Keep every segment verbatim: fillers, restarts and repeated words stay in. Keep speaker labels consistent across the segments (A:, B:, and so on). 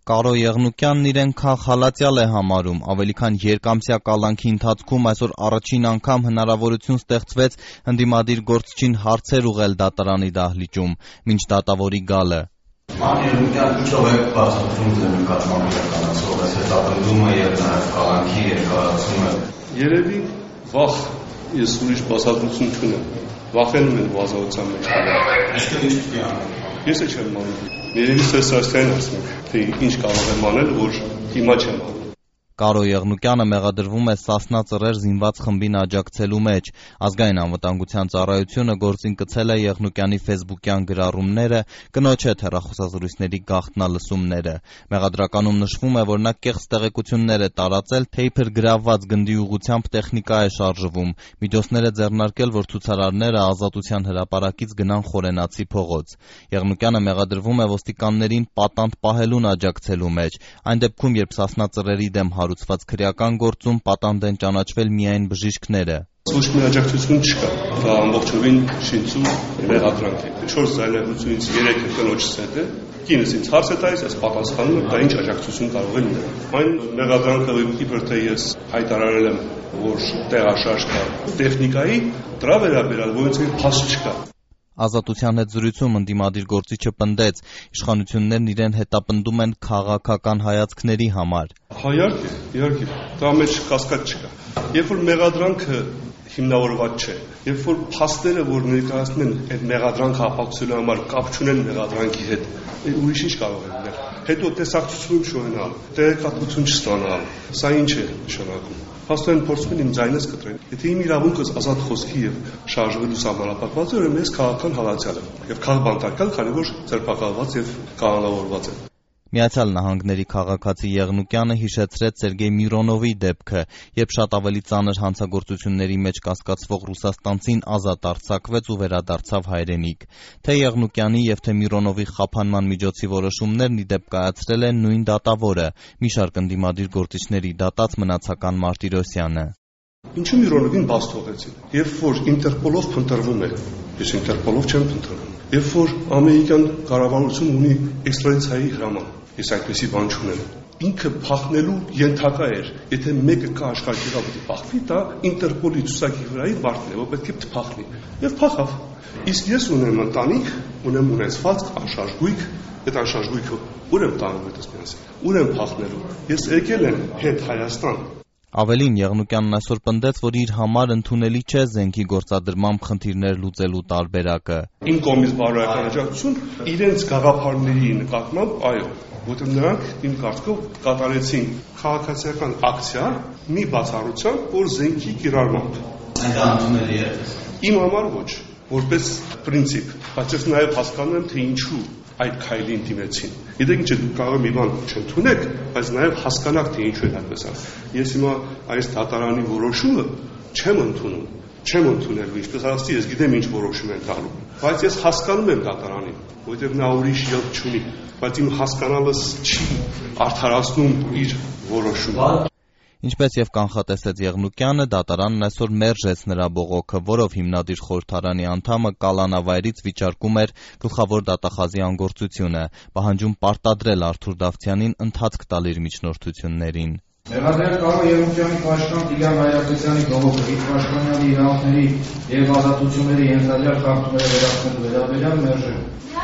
A: Կարո Եղնուկյանն իրեն քաղաքալատյալ է համարում, ավելի քան երկամսյա կալանքի ընթացքում այսօր առաջին անգամ հնարավորություն ստեղծվեց ընդդիմադիր գործչին հարցեր ուղղել դատարանի դահլիճում, մինչ դատավորի գալը։
B: Ման Եղնուկյան, ինչով է բացատրում ձեր նկատմամբ իրականացվող այս հետապնդումը եւ նաեւ կալանքի երկարացումը։
C: Երևի վախ, ես ուրիշ բացատրություն չունեմ։ Վախենում են բազայության մեջ։
B: Այսինքն ինչ պիտի անեն։
C: Ես չեմ անում։ Երևի սեսասյան ասում, թե ինչ կարող եմ անել, որ հիմա չեմ անում։
A: Կարո Եղնուկյանը մեղադրվում է Սասնա Ծռեր զինված խմբին աջակցելու մեջ։ Ազգային անվտանգության ծառայությունը գործին կցել է Եղնուկյանի ֆեյսբուքյան գրառումները, կնոջ հետ հեռախոսազրույցների գաղտնալսումները։ Մեղադրականում նշվում է, որ նա կեղծ տեղեկություններ է տարածել, թե իբր գրավված գնդի ուղղությամբ տեխնիկա է շարժվում, միջոցներ է ձեռնարկել, որ ցուցարարները Ազատության հրապարակից գնան Խորենացի փողոց։ Եղնուկյանը մեղադրվում է ոստիկաններին պատանդ պահելուն աջակցելու մեջ, այն դեպքում, երբ Սասնա Ծռերի դեմ հարուցված քրեական գործում պատանդ են ճանաչվել միայն բժիշկները։
C: Ոչ մի աջակցություն չկա, դա ամբողջովին շինծու մեղադրանք է։ չորս ձայնագրությունից երեքը կնոջս հետ է, կինս ինձ հարց է տալիս, ես պատասխանում եմ, դա ինչ աջակցություն կարող է լինել։ Այն մեղադրանքը, իբր թե ես հայտարարել եմ, որ տեղաշարժ կա տեխնիկայի, դրա վերաբերյալ որոնց փաստ չկա։
A: Ազատության հետ զրույցում ընդդիմադիր գործիչը պնդեց, իշխանություններն իրեն հետապնդում են քաղաքական հայացքների համար։
C: Իհարկե, իհարկե, դա մեջ կասկած չկա։ Երբ որ մեղադրանքը հիմնավորված չէ, երբ որ փաստերը, որ ներկայացնում են այդ մեղադրանքը ապացուցելու համար կապ չունեն մեղադրանքի հետ, ուրիշ ինչ կարող է լինել։ Հետո տեսակցություն չունենալ, տեղեկատվություն չստանալ, սա ինչ է նշանակում։ Փաստորեն փորձում են իմ ձայնս կտրել։ Եթե իմ իրավունքս ազատ խոսքի եւ շարժվելու սահմանափակված է, ուրեմն ես քաղաքական հալածյալ եմ եւ քաղբանտարկյալ, քանի որ ձերբակալված եւ կանոնավորված եմ։
A: Միացյալ Նահանգների քաղաքացի Եղնուկյանը հիշեցրեց Սերգեյ Միրոնովի դեպքը, երբ շատ ավելի ծանր հանցագործությունների մեջ կասկածվող ռուսաստանցին ազատ արձակվեց ու վերադարձավ հայրենիք։ Թե Եղնուկյանի եւ թե Միրոնովի խափանման միջոցի որոշումներն ի դեպ կայացրել է նույն դատավորը, մի շարք ընդդիմադիր գործիչների դատած Մնացական Մարտիրոսյանը։
C: Ինչու Միրոնովին բաց թողեցին։ Երբ որ Ինտերպոլով փնտրվում է, ես Ինտերպոլով չեմ փնտրվում։ Երբ որ ամերիկյան կառավարությունը ունի էքստրադիցիայի հրաման, ես այդպեսի բան չունեմ։ Ինքը փախնելու ենթակա էր, եթե մեկը կա աշխարհի վրա պետք է փախվի, դա Ինտերպոլի ցուցակի վրայի վարտն է, որ պետք է փախնի։ Եվ փախավ։ Իսկ ես ունեմ ընտանիք, ունեմ ունեցված անշարժ գույք, այդ անշարժ գույքը ուր եմ տանում այդպես միասին։ Ուր եմ փախնելու։ Ես եկել եմ հետ Հայաստան։
A: Ավելին Եղնուկյանն այսօր պնդեց, որ իր համար ընդունելի չէ զենքի գործադրմամբ խնդիրներ լուծելու տարբերակը։
C: Իմ կողմից բարոյական աջակցություն իրենց գաղափարների նկատմամբ, այո, որտեղ նրանք իմ կարծիքով կատարեցին քաղաքացիական ակցիա մի բացառությամբ, որ զենքի կիրառմամբ։
B: Այդ ընդունելի է։
C: Իմ համար ոչ, որպես պրինցիպ, բայց ես նաև հասկանում եմ, թե ինչու այդ քայլին դիմեցին։ Գիտեք ինչ է, դուք կարող եք մի բան չընդունեք, բայց նաև հասկանաք, թե ինչու է այդպես արվում։ Ես հիմա այս դատարանի որոշումը չեմ ընդունում, չեմ ընդունելու, ինչպես ասացի, ես գիտեմ ինչ որոշում են տալու, բայց ես հասկանում եմ դատարանին, որովհետև նա ուրիշ ելք չունի, բայց իմ հասկանալս չի արդարացնում իր որոշումը։
A: Ինչպես եւ կանխատեսեց Եղնուկյանը, դատարանն այսօր մերժեց նրա բողոքը, որով հիմնադիր խորհրդարանի անդամը կալանավայրից վիճարկում էր գլխավոր դատախազի անգործությունը, պահանջում պարտադրել Արթուր Դավթյանին ընթացք տալ իր միջնորդություններին։
D: Մեղադրյալ Կարո Եղնուկյանի պաշտպան Տիգրան Հայրապետյանի բողոքը իր պաշտպանյալի իրավունքների եւ ազատությունների ենթադրյալ խախտումները վերացնելու վերաբերյալ մերժել։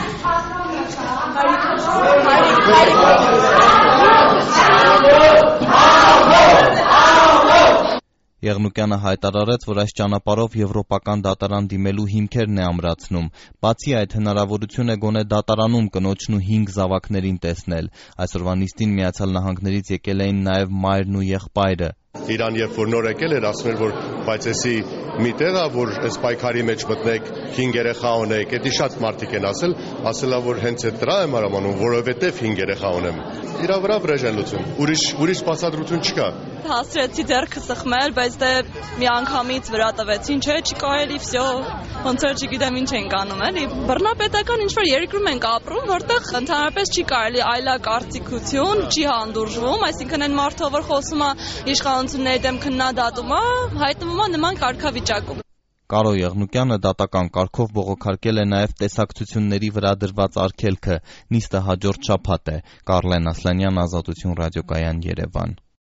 A: Եղնուկյանը հայտարարեց, որ այս ճանապարհով եվրոպական դատարան դիմելու հիմքերն է ամրացնում։ Բացի այդ, հնարավորություն է գոնե դատարանում կնոջն ու հինգ զավակներին տեսնել։ Այսօրվա նիստին Միացյալ Նահանգներից եկել էին նաև մայրն ու եղբայրը։
E: Իրան երբ որ նոր եկել էր, ասում էր, որ բայց էսի մի տեղ է, որ այս պայքարի մեջ մտնեք, հինգ երեխա ունեք, էդի շատ մարդիկ են ասել, ասելա, որ հենց այդ դրա եմ արամանում, որովհետև հինգ երեխա ունեմ։ Իրա վրա վրեժ են լուծում, ուրիշ ուրիշ բացատրություն չկա։
F: Հասրեցի ձեռքը սխմել, բայց դե մի անգամից վրա տվեցին, չէ, չի կարելի, վсё, ոնց որ չգիտեմ ինչ ենք անում, էլի։ Բռնապետական ինչ-որ երկրում ենք ապրում, որտեղ ընդհանրապես չի կարելի այլակարծիքություն, չի հանդուրժվում, այսինքն այն մարդը, որ խոսում է իշխանությունների դեմ քննադատում է, հայտնվում է նման կարգավիճակում։
A: Կարո Եղնուկյանը դատական կարգով բողոքարկել է նաև տեսակցությունների վրա դրված արգելքը։ Նիստը հաջորդ շաբաթ է։ Կարլեն Ասլանյան, Ազատություն ռադիոկայան, Երևան։